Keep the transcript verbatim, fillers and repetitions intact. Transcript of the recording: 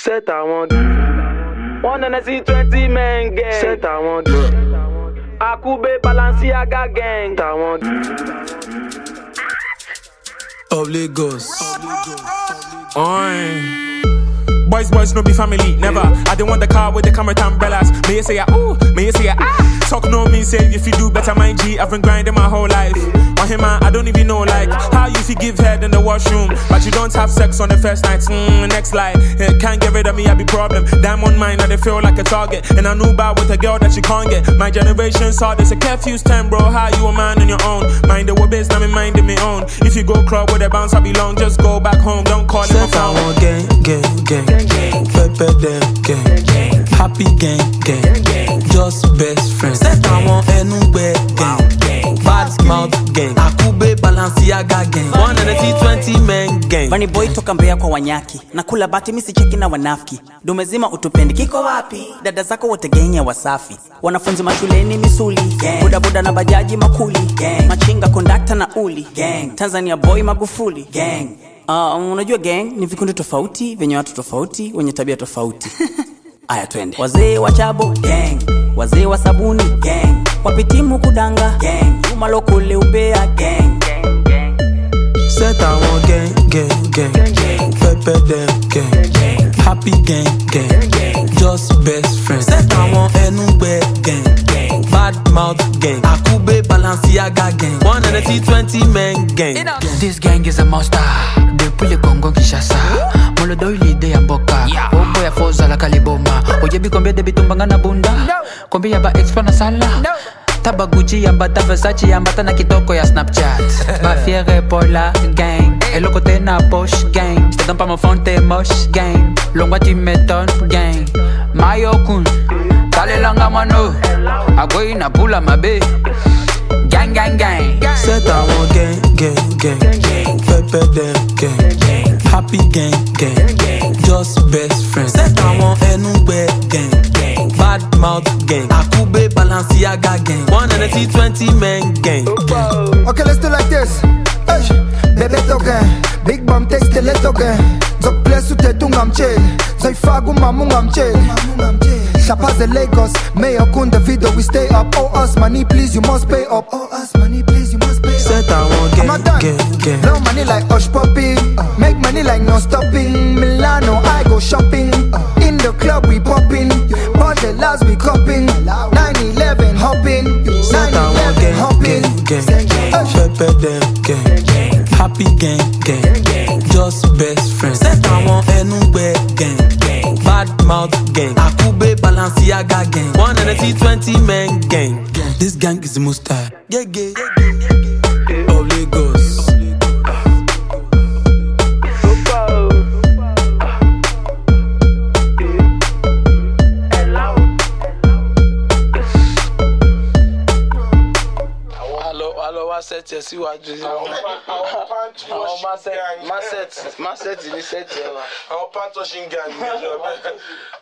Set I want. One and I see twenty men gang. Set I want. Akube Balenciaga gang. I want. Of Lagos. Oi. Boys, boys, no be family, never. I don't want the car with the camera umbrellas. May you say ya, ooh, may you say ya, ah. Talk no mean say if you do better, my G. I've been grinding my whole life. On him, I don't even know like how you fi give head in the washroom, but you don't have sex on the first night. Mm, next lie, hey, can't get rid of me, I be problem. Damn on mine, I they feel like a target. And I knew about with a girl that you can't get. My generation saw this a curfew's time, bro. How you a man on your own? Mind the biz, now me minding me own. If you go club with a bounce, I belong. Just go back home, don't call it my phone. Gang, gang, gang. Pepe them gang, gang. Happy gang, gang, gang. Just best friends. Set I want anywhere gang, bad mouth gang. Akube Balenciaga gang. One and a twenty men gang. Bunny boy toka Mbeya kwa Wanyaki. Nakula bati misi cheki na wanafiki. Dumezima utupendi kiko wapi? Dada zako wote gang ya Wasafi. Wanafunzi mashuleni misuli gang. Buda buda na bajaji makuli gang. Machinga kondakta na uli gang. Tanzania boy Magufuli gang. Uh, unajua gang ni vikundi tofauti venye watu tofauti wenye tabia tofauti. Aya twende. Wazee wa Chabo gang, wazee wa Sabuni gang, wapitimu kudanga gang, umalokole ubea gang. Set I want gang, gang, gang, gang. Pepe them gang, gang. Happy gang, gang, gang. Just best friends. Set I want anywhere gang, gang. Bad mouth gang. Akube Balenciaga gang. One and a twenty men gang. This gang is a monster. They pull a Congo Kinshasa. Molo doili de amboka. Obo ya foza la kaliboma. Ojebi kombe de bitumbanga na bunda. Kombe ya ba expa na sala. Taba Gucci yamba ta Versace yamba ta na kitoko ya Snapchat. Ba fiere Paula gang. Eloko te na Bosch gang. Ste pa mo fonte mosh gang. Longwa ti meton gang. Mayo kun. Kale langa mano. Agoi na pula mabe. Gang gang gang. Set I want gang, gang, gang, gang. Pepe them gang, gang. Happy gang, gang, gang. Just best friends. Set I want anywhere gang, gang. Bad mouth gang. Akube Balenciaga gang. One and a twenty men gang. Okay, let's do like this. Hey, baby token, big bum taste the little gang. Zo place su te tungam chill. Zoi fagu mamungam chill. Chapas de Lagos, Mayor Kun Davido, we stay up. Oh us money, please you must pay up. Oh us money, please you must pay up. Set I want gang, gang, gang. Blow money like Hush Puppy, uh, make money like no stopping. Milano, I go shopping. Uh, in the club we popping, party loves we copping. nine eleven hopping, nine eleven hopping. Gang, gang, gang. Pepe them gang, gang. Happy gang, gang, gang. Just best friends. Set I want anywhere gang, gang. Bad mouth gang. Akube Balenciaga gang. One and a twenty men gang. This gang is the most tired. Yeah, yeah, yeah. Of Lagos. Set you see what you know. My set, my set, my set, my set. I'll punch gang.